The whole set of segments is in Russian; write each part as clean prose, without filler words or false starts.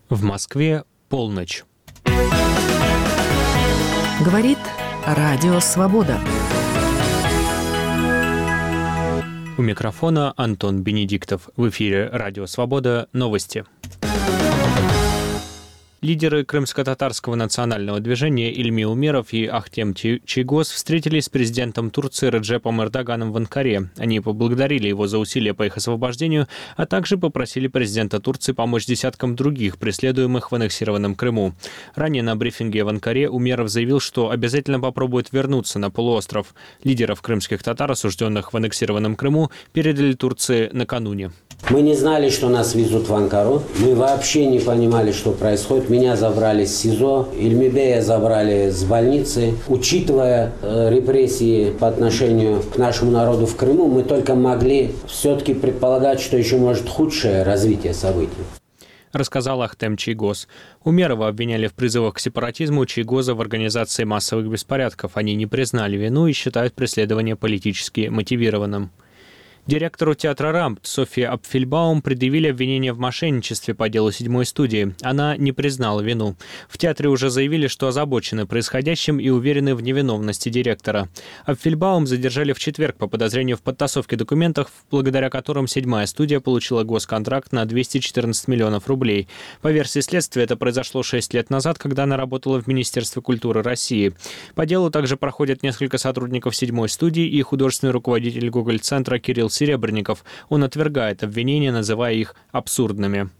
В Москве полночь. Говорит Радио Свобода. У микрофона Антон Бенедиктов. В эфире Радио Свобода. Новости. Лидеры крымско-татарского национального движения Ильми Умеров и Ахтем Чийгоз встретились с президентом Турции Реджепом Эрдоганом в Анкаре. Они поблагодарили его за усилия по их освобождению, а также попросили президента Турции помочь десяткам других преследуемых в аннексированном Крыму. Ранее на брифинге в Анкаре Умеров заявил, что обязательно попробует вернуться на полуостров. Лидеров крымских татар, осужденных в аннексированном Крыму, передали Турции накануне. Мы не знали, что нас везут в Анкару. Мы вообще не понимали, что происходит. Меня забрали с СИЗО, Ильмибея забрали с больницы. Учитывая репрессии по отношению к нашему народу в Крыму, мы только могли все-таки предполагать, что еще может худшее развитие событий. Рассказал Ахтем Чийгоз. Умерова обвиняли в призывах к сепаратизму, Чийгоза в организации массовых беспорядков. Они не признали вину и считают преследование политически мотивированным. Директору театра «Рампт» Софье Апфельбаум предъявили обвинение в мошенничестве по делу седьмой студии. Она не признала вину. В театре уже заявили, что озабочены происходящим и уверены в невиновности директора. Апфельбаум задержали в четверг по подозрению в подтасовке документов, благодаря которым седьмая студия получила госконтракт на 214 миллионов рублей. По версии следствия, это произошло 6 лет назад, когда она работала в Министерстве культуры России. По делу также проходят несколько сотрудников седьмой студии и художественный руководитель Гоголь-центра Кирилл Серебренников. Он отвергает обвинения, называя их абсурдными.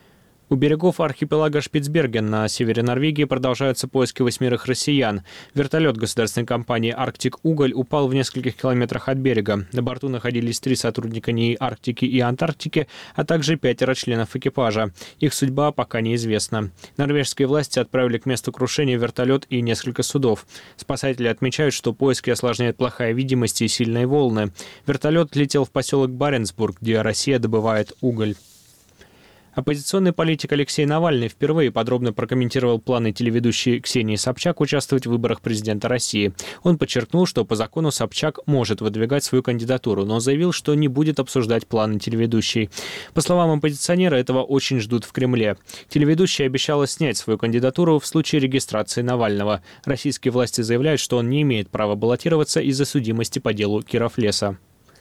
У берегов архипелага Шпицберген на севере Норвегии продолжаются поиски 8 россиян. Вертолет государственной компании «Арктик Уголь» упал в нескольких километрах от берега. На борту находились 3 сотрудника НИИ Арктики и Антарктики, а также 5 членов экипажа. Их судьба пока неизвестна. Норвежские власти отправили к месту крушения вертолет и несколько судов. Спасатели отмечают, что поиски осложняет плохая видимость и сильные волны. Вертолет летел в поселок Баренцбург, где Россия добывает уголь. Оппозиционный политик Алексей Навальный впервые подробно прокомментировал планы телеведущей Ксении Собчак участвовать в выборах президента России. Он подчеркнул, что по закону Собчак может выдвигать свою кандидатуру, но заявил, что не будет обсуждать планы телеведущей. По словам оппозиционера, этого очень ждут в Кремле. Телеведущая обещала снять свою кандидатуру в случае регистрации Навального. Российские власти заявляют, что он не имеет права баллотироваться из-за судимости по делу Кировлеса.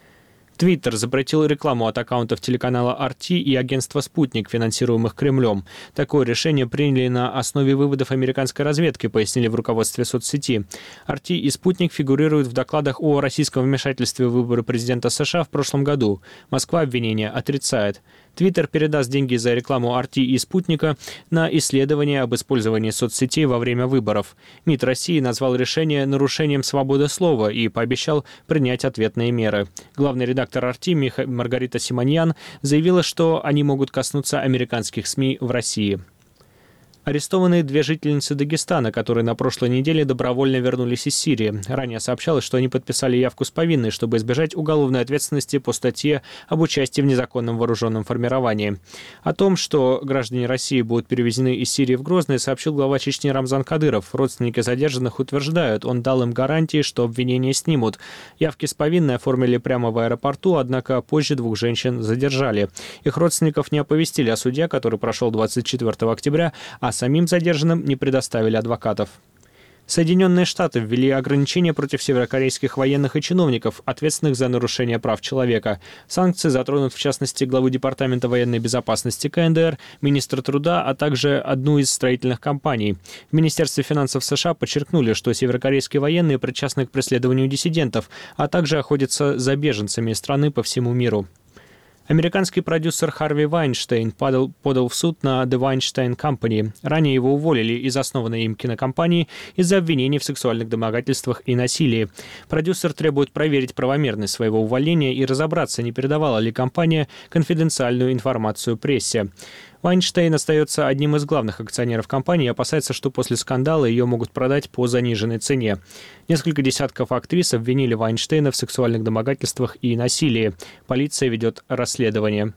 Твиттер запретил рекламу от аккаунтов телеканала RT и агентства «Спутник», финансируемых Кремлем. Такое решение приняли на основе выводов американской разведки, пояснили в руководстве соцсети. RT и «Спутник» фигурируют в докладах о российском вмешательстве в выборы президента США в прошлом году. Москва обвинения отрицает. Твиттер передаст деньги за рекламу RT и «Спутника» на исследования об использовании соцсетей во время выборов. МИД России назвал решение нарушением свободы слова и пообещал принять ответные меры. Главный редактор RT Маргарита Симоньян заявила, что они могут коснуться американских СМИ в России. Арестованы 2 жительницы Дагестана, которые на прошлой неделе добровольно вернулись из Сирии. Ранее сообщалось, что они подписали явку с повинной, чтобы избежать уголовной ответственности по статье об участии в незаконном вооруженном формировании. О том, что граждане России будут перевезены из Сирии в Грозный, сообщил глава Чечни Рамзан Кадыров. Родственники задержанных утверждают, он дал им гарантии, что обвинения снимут. Явки с повинной оформили прямо в аэропорту, однако позже 2 женщин задержали. Их родственников не оповестили о суде, который прошел 24 октября, а самим задержанным не предоставили адвокатов. Соединенные Штаты ввели ограничения против северокорейских военных и чиновников, ответственных за нарушение прав человека. Санкции затронут в частности главу Департамента военной безопасности КНДР, министра труда, а также одну из строительных компаний. В Министерстве финансов США подчеркнули, что северокорейские военные причастны к преследованию диссидентов, а также охотятся за беженцами из страны по всему миру. Американский продюсер Харви Вайнштейн подал в суд на The Weinstein Company. Ранее его уволили из основанной им кинокомпании из-за обвинений в сексуальных домогательствах и насилии. Продюсер требует проверить правомерность своего увольнения и разобраться, не передавала ли компания конфиденциальную информацию прессе. Вайнштейн остается одним из главных акционеров компании и опасается, что после скандала ее могут продать по заниженной цене. Несколько десятков актрис обвинили Вайнштейна в сексуальных домогательствах и насилии. Полиция ведет расследование.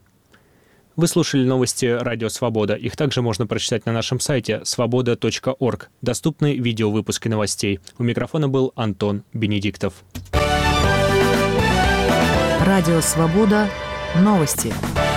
Вы слушали новости «Радио Свобода». Их также можно прочитать на нашем сайте svoboda.org. Доступны видеовыпуски новостей. У микрофона был Антон Бенедиктов. Радио Свобода. Новости.